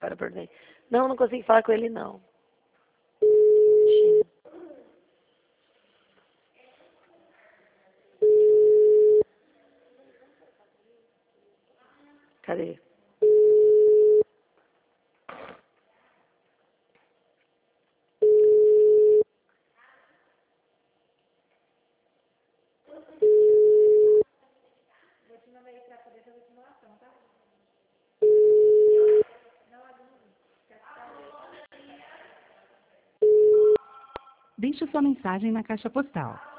Para por mim. Não, não consigo falar com ele, não. Cadê? Deixe sua mensagem na caixa postal